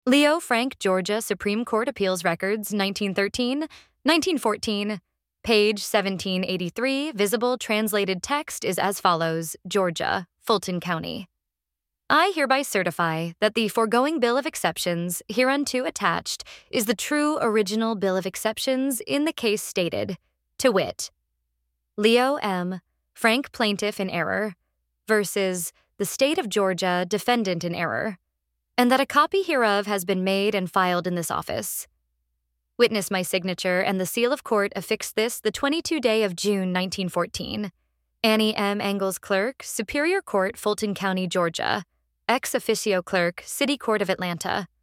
Leo Frank, Georgia Supreme Court Appeals Records, 1913, 1914, page 1783, visible translated text is as follows: Georgia, Fulton County. I hereby certify that the foregoing Bill of Exceptions, hereunto attached, is the true original Bill of Exceptions in the case stated, to wit, Leo M., Frank Plaintiff in error, versus the State of Georgia Defendant in error, and that a copy hereof has been made and filed in this office. Witness my signature and the seal of court affixed this the 22nd day of June, 1914. Annie M. Engels, Clerk, Superior Court, Fulton County, Georgia. Ex officio Clerk, City Court of Atlanta.